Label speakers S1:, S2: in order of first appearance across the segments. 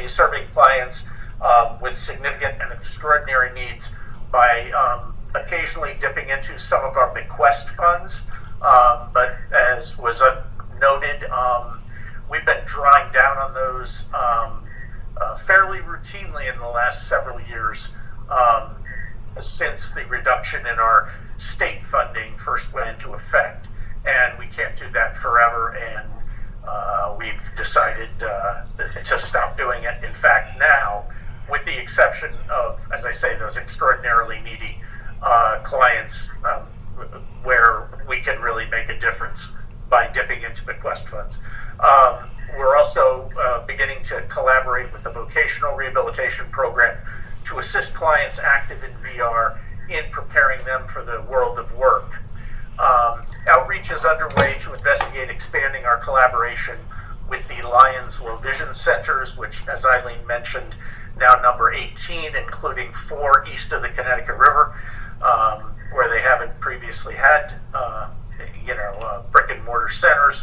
S1: serving clients with significant and extraordinary needs by occasionally dipping into some of our bequest funds. But as was noted, we've been drawing down on those fairly routinely in the last several years since the reduction in our state funding first went into effect. And we can't do that forever, and we've decided to stop doing it. In fact, now, with the exception of, as I say, those extraordinarily needy clients where we can really make a difference by dipping into bequest funds. We're also beginning to collaborate with the Vocational Rehabilitation Program to assist clients active in VR in preparing them for the world of work. Outreach is underway to investigate expanding our collaboration with the Lions Low Vision Centers, which, as Eileen mentioned, now number 18, including 4 east of the Connecticut River, where they haven't previously had, brick and mortar centers.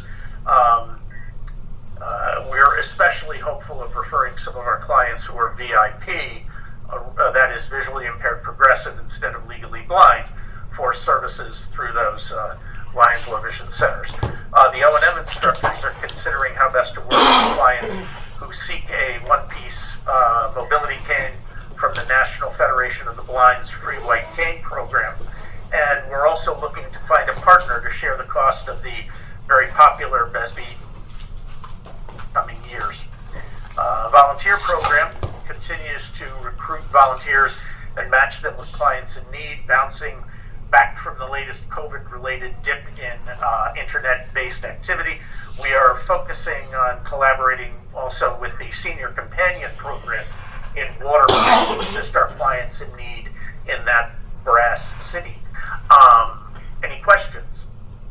S1: We're especially hopeful of referring some of our clients who are VIP, that is visually impaired progressive instead of legally blind, for services through those Lions Low Vision Centers. The O&M instructors are considering how best to work with clients who seek a one-piece mobility cane from the National Federation of the Blind's Free White Cane program. And we're also looking to find a partner to share the cost of the very popular BESB coming years. Volunteer program continues to recruit volunteers and match them with clients in need, bouncing back from the latest COVID-related dip in internet-based activity. We are focusing on collaborating also with the Senior Companion Program in Waterbury to assist our clients in need in that brass city. Any questions?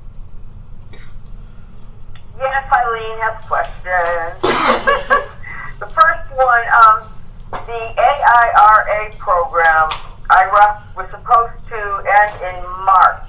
S2: Yes, Eileen has questions. The first one, the AIRA program, IRA, was supposed to end in March.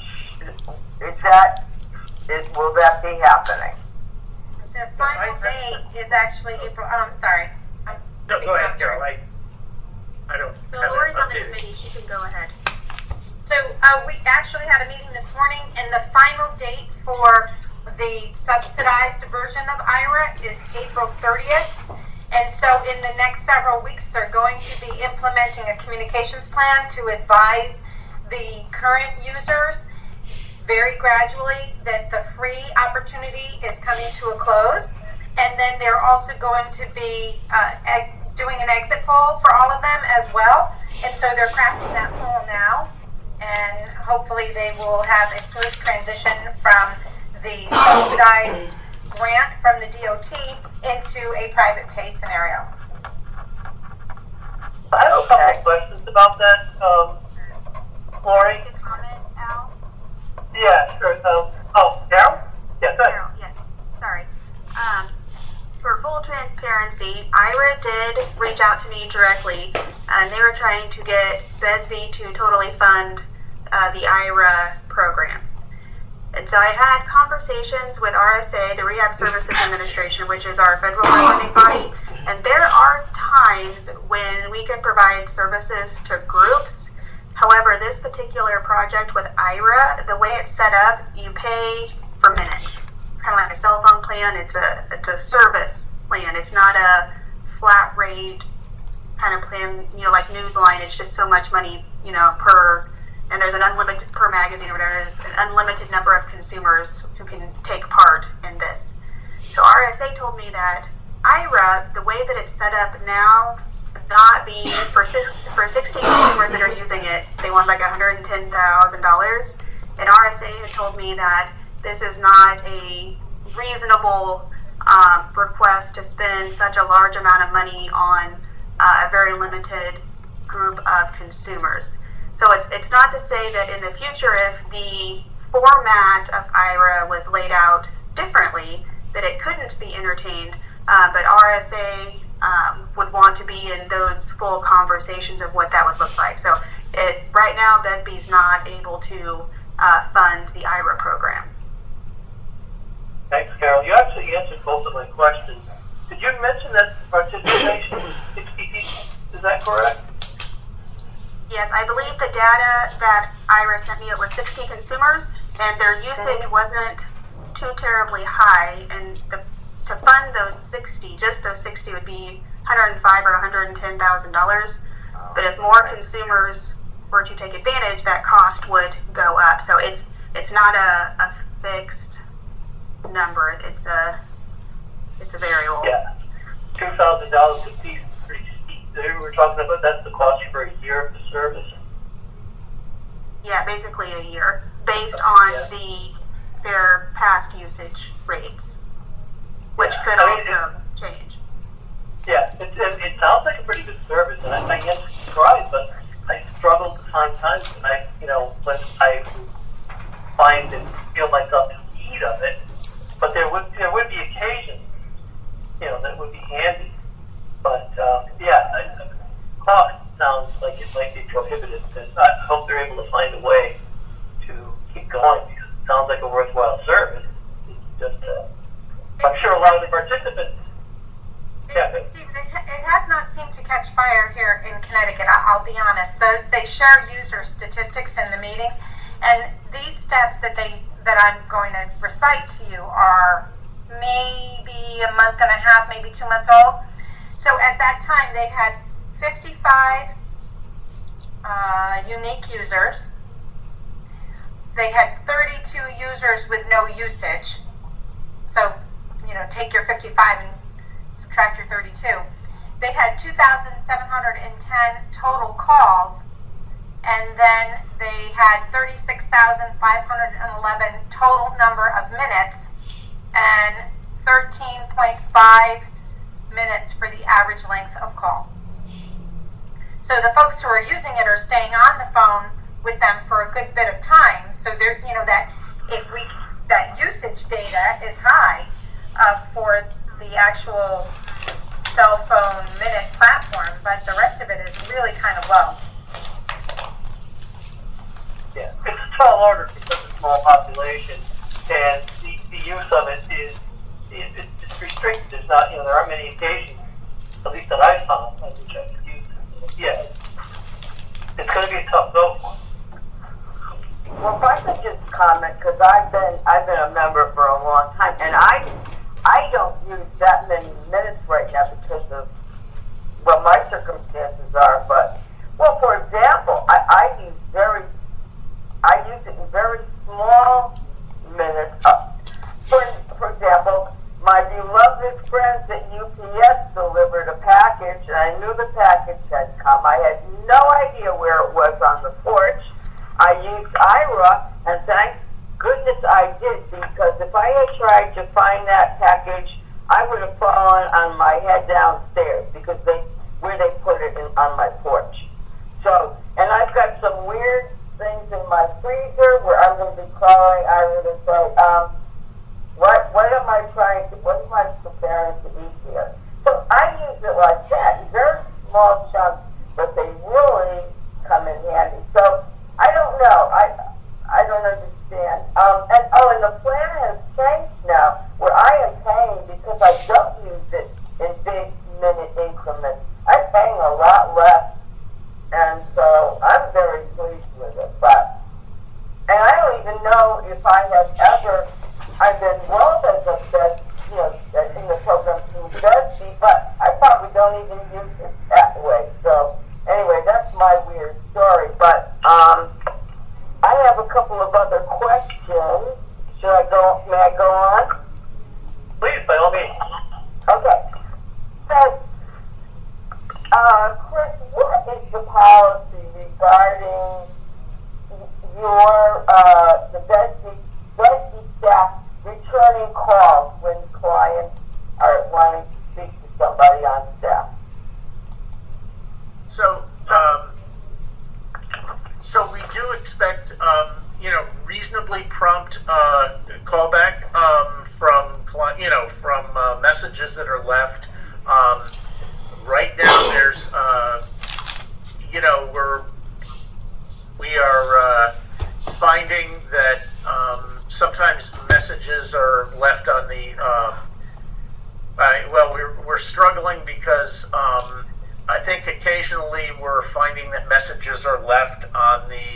S2: Will that be happening?
S3: The final date is actually April. Oh, I'm sorry.
S1: No, go ahead, Carol. I don't.
S3: So Lori's on the committee. She can go ahead. So we actually had a meeting this morning, and the final date for the subsidized version of IRA is April 30th. And so in the next several weeks, they're going to be implementing a communications plan to advise the current users very gradually that the free opportunity is coming to a close. And then they're also going to be doing an exit poll for all of them as well. And so they're crafting that poll now. And hopefully they will have a smooth transition from the subsidized grant from the DOT into a private pay scenario.
S2: I have a couple of questions about that, Lori.
S3: Make a comment, Al?
S2: Yeah, sure. Carol? Yeah, go ahead.
S3: Carol, yes. Sorry. For full transparency, IRA did reach out to me directly, and they were trying to get BESB to totally fund the IRA program. And so I had conversations with RSA, the Rehab Services Administration, which is our federal governing body, and there are times when we can provide services to groups. However, this particular project with IRA, the way it's set up, you pay for minutes. It's kind of like a cell phone plan. It's a service plan. It's not a flat rate kind of plan, like Newsline. It's just so much money, per. And there's an unlimited per magazine or whatever. There's an unlimited number of consumers who can take part in this. So RSA told me that IRA, the way that it's set up now, not be for 16 consumers that are using it. They want like $110,000, and RSA had told me that this is not a reasonable request to spend such a large amount of money on a very limited group of consumers. So it's not to say that in the future, if the format of IRA was laid out differently, that it couldn't be entertained, but RSA would want to be in those full conversations of what that would look like. So right now, BESB is not able to fund the IRA program.
S2: Thanks, Carol. You actually answered both of my questions. Did you mention that participation was that correct?
S3: Yes, I believe the data that Ira sent me, it was 60 consumers, and their usage wasn't too terribly high. And to fund those 60, just those 60 would be $105,000 or $110,000. But if more consumers were to take advantage, that cost would go up. So it's not a fixed number. It's a variable.
S2: Yeah, $2,000 would be pretty steep. We're talking about that's the cost for a year of the service.
S3: Yeah, basically a year, based on their past usage rates, which could also change.
S2: Yeah, it sounds like a pretty good service, and I am surprised, but I struggle to find times when when I find and feel myself in need of it. But there would be occasions, that would be handy. But cost sounds like it might be prohibitive. And I hope they're able to find a way to keep going, because it sounds like a worthwhile service. It's just, I'm sure a lot of the participants.
S4: Stephen, it has not seemed to catch fire here in Connecticut, I'll be honest. They share user statistics in the meetings, and these stats that I'm going to recite to you are maybe a month and a half, maybe 2 months old. So at that time, they had 55 unique users. They had 32 users with no usage. So, take your 55 and subtract your 32. They had 2,710 total calls, and then they had 36,511 total number of minutes, and 13.5 minutes for the average length of call. So the folks who are using it are staying on the phone with them for a good bit of time. So they're, that usage data is high for the actual cell phone minute platform, but the rest of it is really kind of low.
S2: Yeah, it's a tall order for such a small population, and the use of it is it's restricted. There's not, there aren't many occasions, at least that I've found, on which I could use it. Yeah, it's going to be a tough go for them.
S5: Well, if I could just comment, because I've been a member for a long time, and I don't use that many minutes right now because of what my circumstances are. But, well, for example, I use it in very small minutes. For example, my beloved friends at UPS delivered a package, and I knew the package had come. I had no idea where it was on the porch. I used Ira, and thank goodness I did, because if I had tried to find that package, I would have fallen on my head downstairs, because where they put it on my porch. So, and I've got some weird things in my freezer where I'm going to be calling Ira to say, what am I preparing to eat here? So I use it like that, in very small chunks, but they really come in handy. So I don't know. I don't understand. And the plan has changed now, where I am paying, because I don't use it in big minute increments. I'm paying a lot less, and so I'm very pleased with it. And I don't even know if I've been enrolled as a in the program through Bestie, but I thought we don't even use it that way. So anyway, that's my weird story. But I have a couple of other questions. May I go on?
S2: Please, by all means.
S5: Okay. So, Chris, what is the policy regarding the Bestie staff returning calls when clients are wanting to speak to somebody on staff?
S1: So we do expect, reasonably prompt callback from messages that are left. Right now, there's, we are finding that sometimes messages are left on the. We're struggling because I think occasionally occasionally we're finding that messages are left on the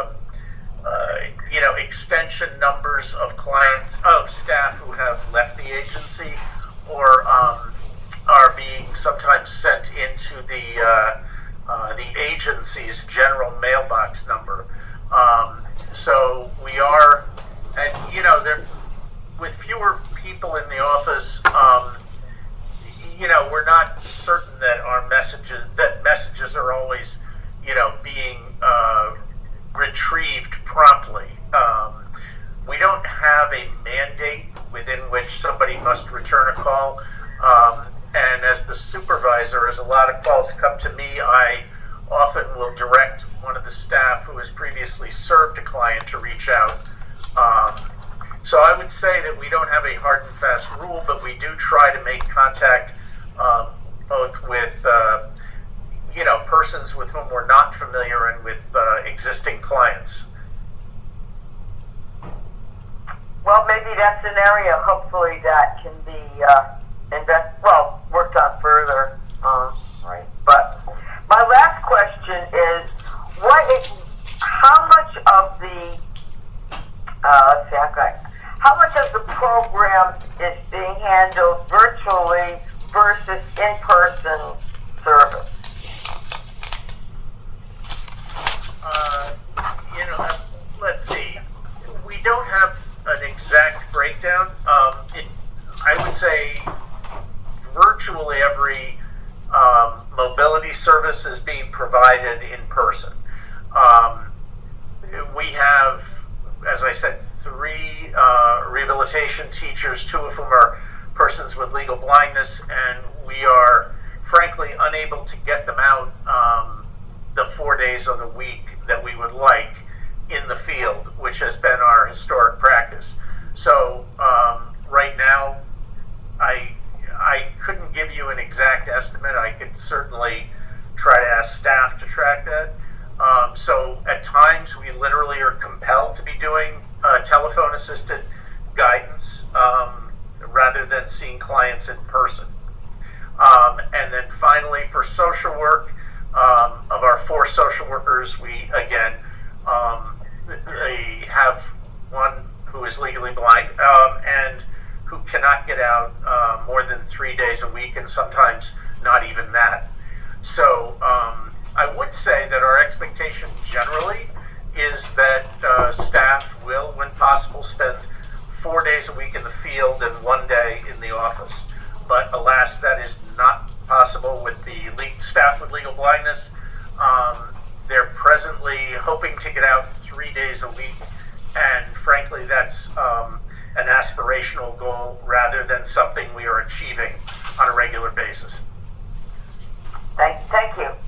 S1: extension numbers of staff who have left the agency, or are being sometimes sent into the agency's general mailbox number. So we are, and there, with fewer people in the office, we're not certain that messages are always, being retrieved promptly. We don't have a mandate within which somebody must return a call. And as the supervisor, as a lot of calls come to me, I often will direct one of the staff who has previously served a client to reach out. So I would say that we don't have a hard and fast rule, but we do try to make contact both with persons with whom we're not familiar and with existing clients.
S5: Well, maybe that's an area, hopefully, that can be worked on further. Right. But my last question is, how much of the how much of the program is being handled virtually versus in-person service?
S1: Let's see. We don't have an exact breakdown. I would say virtually every mobility service is being provided in person. We have, as I said, 3 rehabilitation teachers, 2 of whom are persons with legal blindness, and we are frankly unable to get them out the 4 days of the week that we would like in the field, which has been our historic practice. So right now, I couldn't give you an exact estimate. I could certainly try to ask staff to track that. So at times we literally are compelled to be doing telephone-assisted guidance rather than seeing clients in person. And then finally, for social work, of our 4 social workers, we again they have one who is legally blind and who cannot get out more than 3 days a week, and sometimes not even that. So I would say that our expectation generally is that staff will, when possible, spend 4 days a week in the field and 1 day in the office. But alas, that is not possible with the staff with legal blindness. They're presently hoping to get out 3 days a week, and frankly, that's an aspirational goal rather than something we are achieving on a regular basis.
S5: Thank you.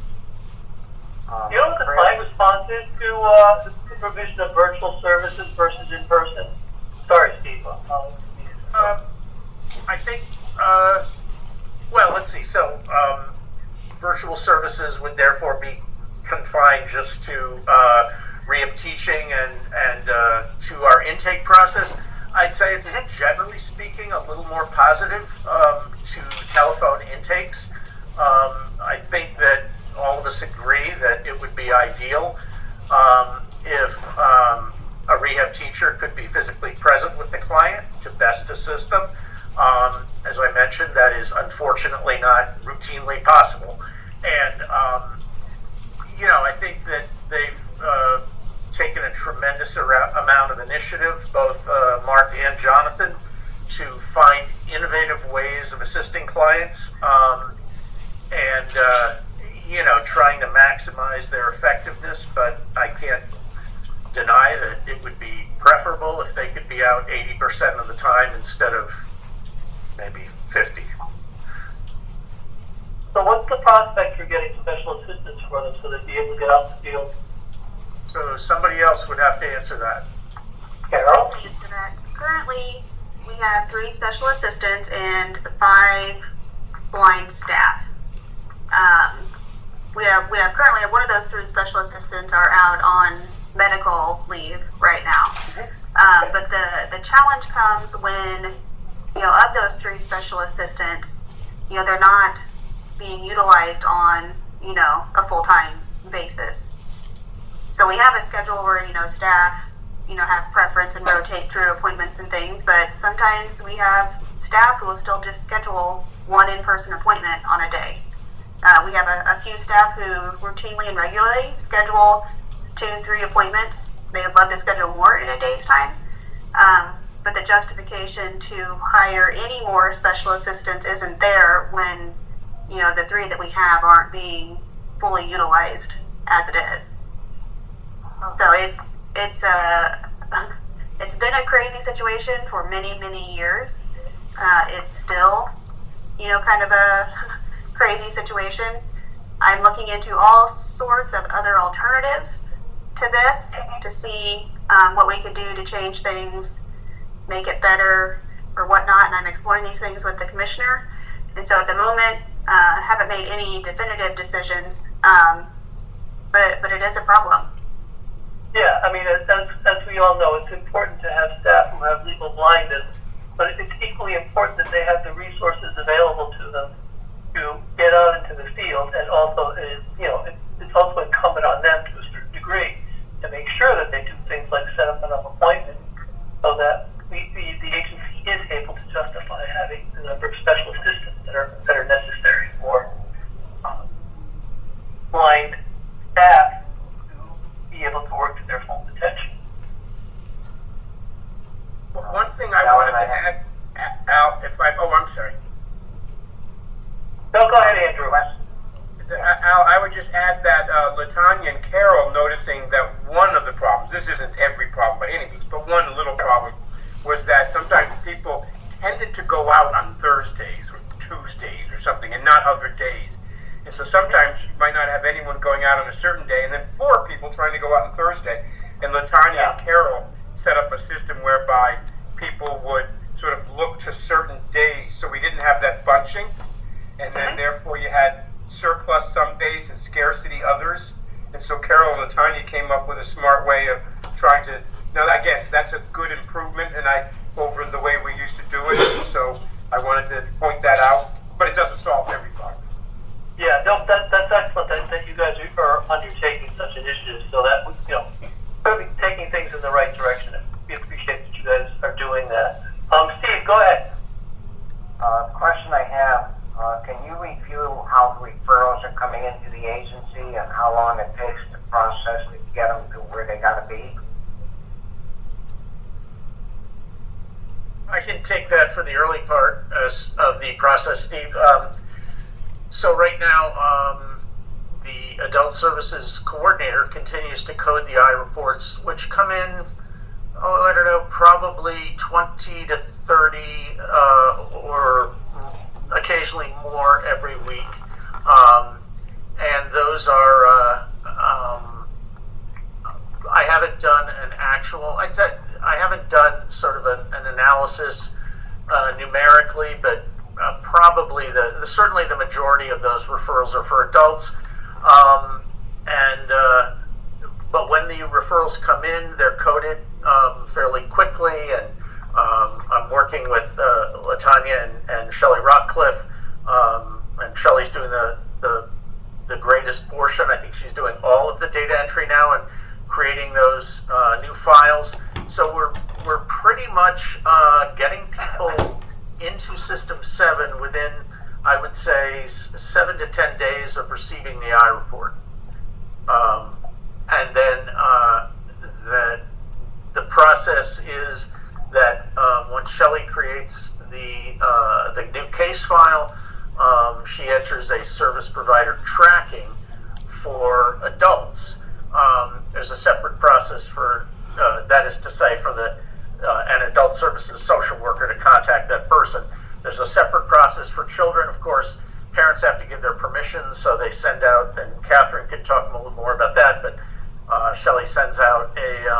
S2: Do you know what the client response is to the provision of virtual services versus in person? Sorry, Steve.
S1: I think, let's see. So, virtual services would therefore be confined just to rehab teaching and to our intake process. I'd say it's, generally speaking, a little more positive to telephone intakes. I think that all of us agree that it would be ideal if a rehab teacher could be physically present with the client to best assist them. As I mentioned, that is unfortunately not routinely possible. And, I think that they've taken a tremendous amount of initiative, both Mark and Jonathan, to find innovative ways of assisting clients and trying to maximize their effectiveness. But I can't deny that it would be preferable if they could be out 80% of the time instead of maybe 50.
S2: So what's the prospect for getting special assistance for them so they'd be able to get out in the field?
S1: So somebody else would have to answer that.
S2: Carol?
S3: I'll answer that. Currently, we have 3 special assistants and 5 blind staff. We have currently one of those 3 special assistants are out on medical leave right now. But the challenge comes when, of those 3 special assistants, they're not being utilized on, a full-time basis. So we have a schedule where, staff, have preference and rotate through appointments and things, but sometimes we have staff who will still just schedule one in-person appointment on a day. We have a few staff who routinely and regularly schedule 2-3 appointments. They would love to schedule more in a day's time, but the justification to hire any more special assistants isn't there when, the 3 that we have aren't being fully utilized as it is. So it's been a crazy situation for many, many years. It's still, kind of a crazy situation. I'm looking into all sorts of other alternatives to this to see what we could do to change things, make it better or whatnot, and I'm exploring these things with the commissioner. And so at the moment, haven't made any definitive decisions, but it is a problem.
S2: Yeah, I mean, as we all know, it's important to have staff who have legal blindness, but it's equally important that they have the resources available to them to get out into the field, and also, it's also incumbent on them to a certain degree to make sure that they do things like set up enough appointments so that the agency is able to justify having the number of special assistants that are necessary for blind staff to be able to work to their full potential.
S6: One thing I wanted to add, Al, I'm sorry.
S2: No, go ahead, Andrew.
S6: Al, I would just add that LaTanya and Carol noticing that one of the problems, this isn't every problem by any means, but one little problem was that sometimes people tended to go out on Thursdays or Tuesdays or something and not other days. And so sometimes you might not have anyone going out on a certain day and then 4 people trying to go out on Thursday. And LaTanya and Carol set up a system whereby people would sort of look to certain days so we didn't have that bunching. And then therefore you had surplus some days and scarcity others. And so Carol and LaTanya came up with a smart way of trying to, now again, that's a good improvement over the way we used to do it. So I wanted to point that out, but it doesn't solve every problem.
S2: Yeah, no, that's excellent that you guys are undertaking such initiatives so that, we're taking things in the right direction. We appreciate that you guys are doing that. Steve, go ahead.
S7: Question I have, can you review how the referrals are coming into the agency and how long it takes to process to get them to where they got to be?
S1: I can take that for the early part of the process, Steve. So right now, the Adult Services Coordinator continues to code the I-reports, which come in, probably 20 to 30 or occasionally more every week. And those are, I haven't done I haven't done sort of an analysis numerically, but probably certainly the majority of those referrals are for adults. But when the referrals come in, they're coded fairly quickly, and I'm working with LaTanya and Shelley Rockcliffe, and Shelley's doing the greatest portion. I think she's doing all of the data entry now and creating those new files. So we're pretty much getting people into System 7 within, I would say, 7 to 10 days of receiving the I-report. And then the process is that when Shelley creates the new case file, she enters a service provider tracking for adults. There's a separate process for, that is to say, for an adult services social worker to contact that person. There's a separate process for children. Of course, parents have to give their permission, so they send out, and Catherine can talk a little more about that, but Shelley sends out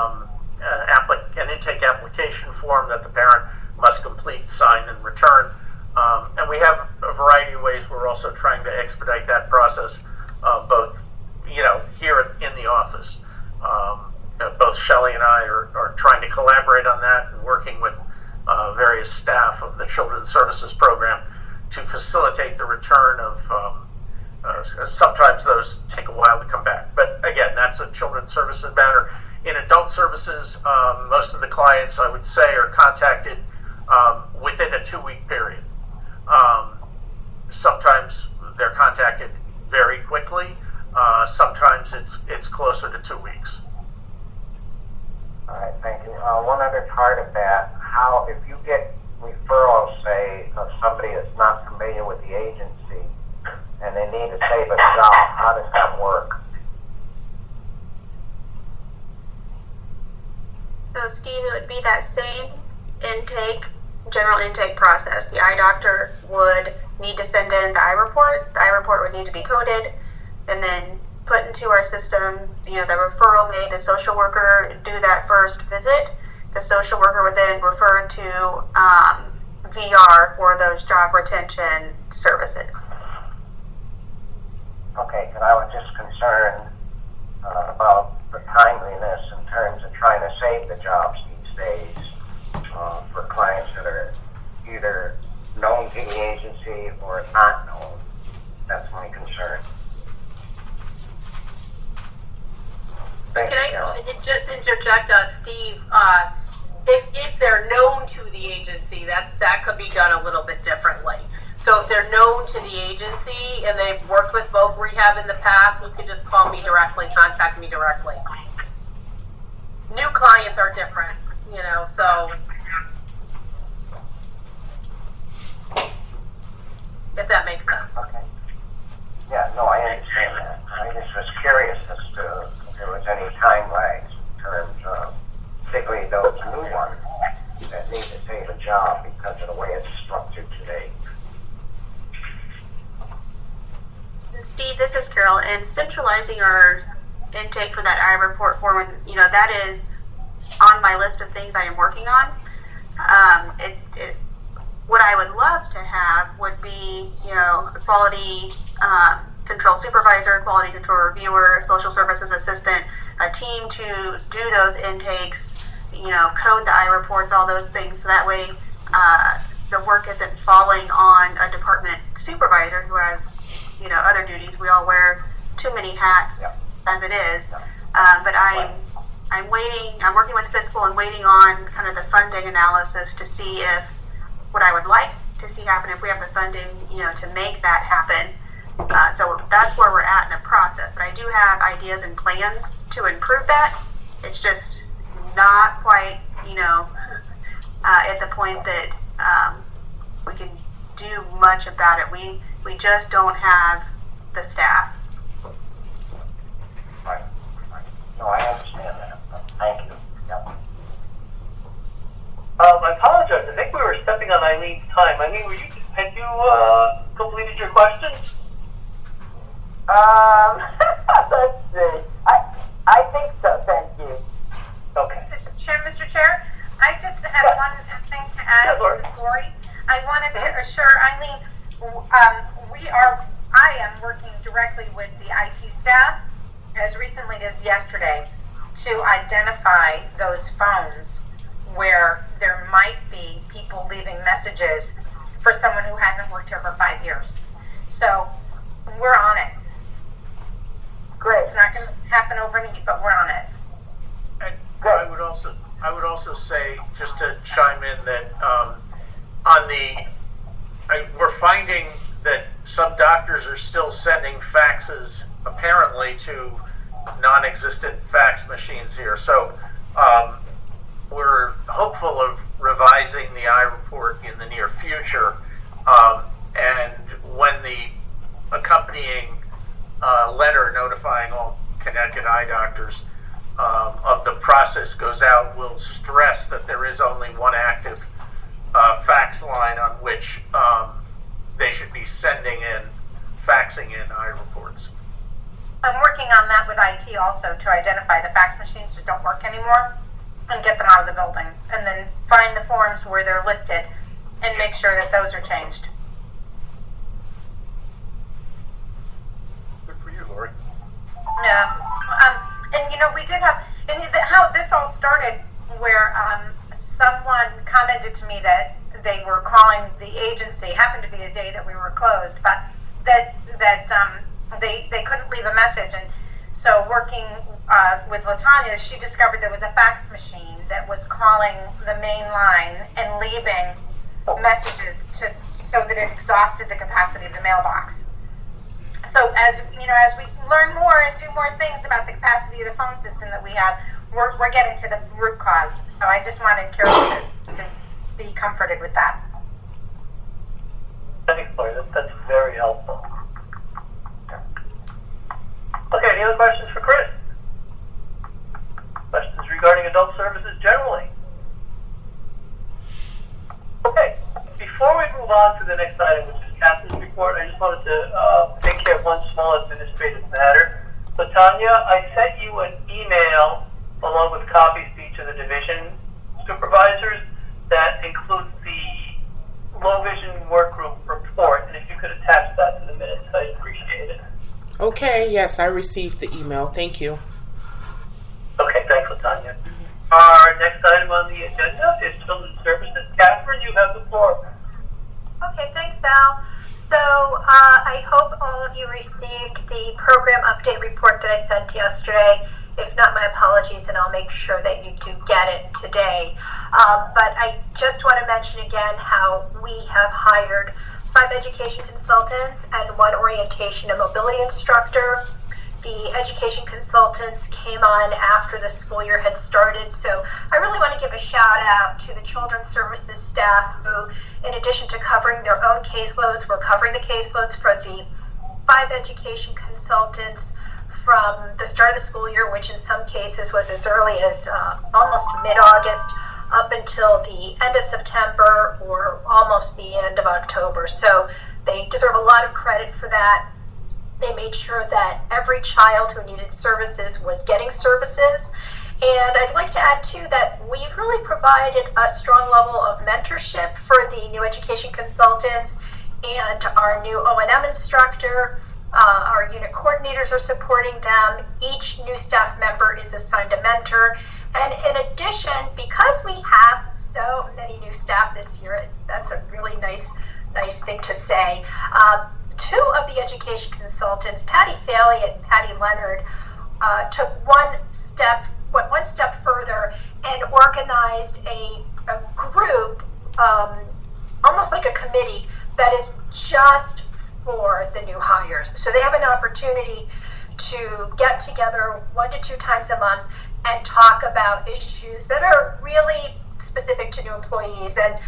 S1: an intake application form that the parent must complete, sign, and return. And we have a variety of ways we're also trying to expedite that process, both here in the office. Both Shelley and I are trying to collaborate on that and working with various staff of the Children's Services Program to facilitate the return of Sometimes those take a while to come back. But again, that's a children's services matter. In adult services, most of the clients, I would say, are contacted within a 2-week period. Sometimes they're contacted very quickly. Sometimes it's closer to 2 weeks.
S7: All right, thank you. One other part of that, how, if you get referrals, say, of somebody that's not familiar with the agency and they need to save a job, how does that work?
S3: So, Steve, it would be that same general intake process. The eye doctor would need to send in the eye report. The eye report would need to be coded and then put into our system. The referral made, the social worker do that first visit. The social worker would then refer to VR for those job retention services.
S7: Okay, because I was just concerned about the timeliness in terms of trying to save the jobs these days for clients that are either known to the agency or not known. That's my concern. Thank
S8: Can
S7: you, Carol.
S8: I just interject, Steve? If they're known to the agency, that could be done a little bit differently. So if they're known to the agency and they've worked with Voc Rehab in the past, you can just call me directly, contact me directly. New clients are different, so if that makes sense.
S7: Okay. Yeah, no, I understand that. I just was curious as to if there was any time lags in terms of, particularly those new ones that need to save a job because of the way it's structured today.
S3: Steve, this is Carol, and centralizing our intake for that eye report form, that is on my list of things I am working on. What I would love to have would be, a quality control supervisor, quality control reviewer, social services assistant, a team to do those intakes, code the eye reports, all those things, so that way the work isn't falling on a department supervisor who has other duties. We all wear too many hats as it is. But I'm waiting. I'm working with fiscal and waiting on kind of the funding analysis to see if what I would like to see happen, if we have the funding, to make that happen. So that's where we're at in the process. But I do have ideas and plans to improve that. It's just not quite, at the point that we can do much about it. We just don't have the staff.
S7: Right. No, I understand that. Thank you. Yep.
S2: I apologize. I think we were stepping on Eileen's time. Eileen, had you completed your questions?
S5: Let's see. I think so, thank you.
S2: Okay.
S4: Mr. Chair, I just had one thing to add. This is Lori. I wanted to assure Eileen, I am working directly with the IT staff as recently as yesterday to identify those phones where there might be people leaving messages for someone who hasn't worked here for 5 years. So we're on it.
S5: Great.
S4: It's not going to happen overnight, but we're on it.
S1: And I would also say, just to chime in, that we're finding that some doctors are still sending faxes, apparently, to non-existent fax machines here. So we're hopeful of revising the eye report in the near future. And when the accompanying letter notifying all Connecticut eye doctors of the process goes out, we'll stress that there is only one active fax line on which they should be faxing in eye reports.
S4: I'm working on that with IT also to identify the fax machines that don't work anymore and get them out of the building, and then find the forms where they're listed and make sure that those are changed.
S1: Good for you, Lori.
S4: Yeah. And we did have, how this all started, where someone commented to me that they were calling the agency, happened to be a day that we were closed, but that they couldn't leave a message. And so working with LaTanya, she discovered there was a fax machine that was calling the main line and leaving messages so that it exhausted the capacity of the mailbox. So as we learn more and do more things about the capacity of the phone system that we have, we're getting to the root cause. So I just wanted Carol to be comforted with that.
S2: Thanks, Lori. That's very helpful. Okay, any other questions for Chris? Questions regarding adult services generally? Okay, before we move on to the next item, which is Captain's report, I just wanted to take care of one small administrative matter. LaTanya, I sent you an email along with copies to each of the division supervisors that includes the low vision work group report, and if you could attach that to the minutes, I'd appreciate it.
S9: Okay, yes, I received the email. Thank you.
S2: Okay, thanks, LaTanya. Our next item on the agenda is Children's Services. Catherine, you have the floor.
S10: Okay, thanks, Al. So I hope all of you received the program update report that I sent yesterday. If not, my apologies, and I'll make sure that you do get it today. But I just want to mention again how we have hired 5 education consultants and 1 orientation and mobility instructor. The education consultants came on after the school year had started, so I really want to give a shout out to the Children's Services staff who, in addition to covering their own caseloads, were covering the caseloads for the 5 education consultants from the start of the school year, which in some cases was as early as almost mid-August, up until the end of September or almost the end of October. So they deserve a lot of credit for that. They made sure that every child who needed services was getting services. And I'd like to add, too, that we've really provided a strong level of mentorship for the new education consultants and our new O&M instructor. Our unit coordinators are supporting them. Each new staff member is assigned a mentor. And in addition, because we have so many new staff this year, that's a really nice thing to say. 2 of the education consultants, Patty Faley and Patty Leonard, took one step further and organized a group, almost like a committee, that is just for the new hires. So they have an opportunity to get together 1 to 2 times a month and talk about issues that are really specific to new employees. And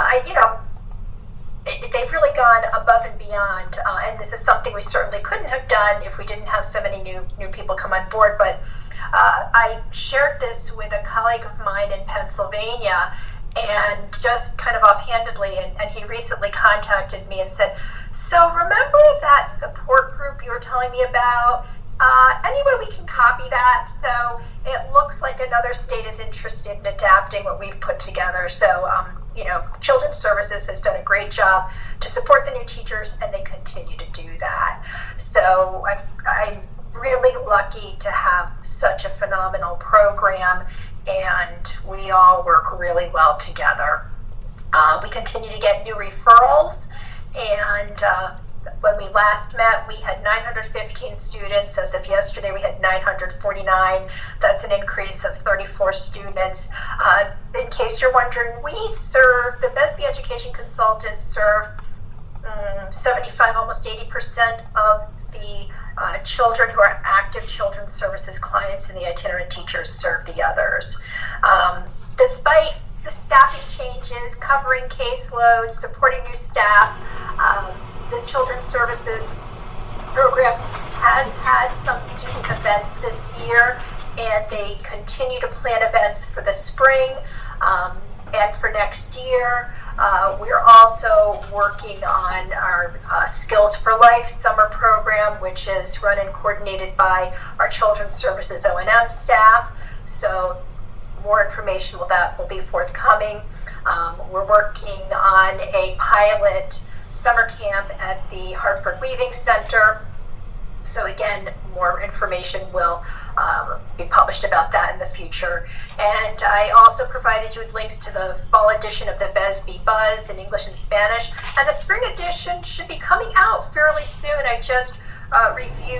S10: they've really gone above and beyond, and this is something we certainly couldn't have done if we didn't have so many new people come on board. But I shared this with a colleague of mine in Pennsylvania, and just kind of offhandedly, and he recently contacted me and said, so remember that support group you were telling me about? Any way we can copy that? So it looks like another state is interested in adapting what we've put together. So, Children's Services has done a great job to support the new teachers, and they continue to do that. So I'm really lucky to have such a phenomenal program, and we all work really well together. We continue to get new referrals, and when we last met, we had 915 students. As of yesterday, we had 949. That's an increase of 34 students. In case you're wondering, the BESB education consultants serve 75, almost 80% of the children who are active Children's Services clients, and the itinerant teachers serve the others. Despite the staffing changes, covering caseloads, supporting new staff, the Children's Services program has had some student events this year, and they continue to plan events for the spring and for next year. We're also working on our Skills for Life summer program, which is run and coordinated by our Children's Services O&M staff. So more information will be forthcoming. We're working on a pilot summer camp at the Hartford Weaving Center. So again, more information will be published about that in the future. And I also provided you with links to the fall edition of the BESB Buzz in English and Spanish. And the spring edition should be coming out fairly soon. I just review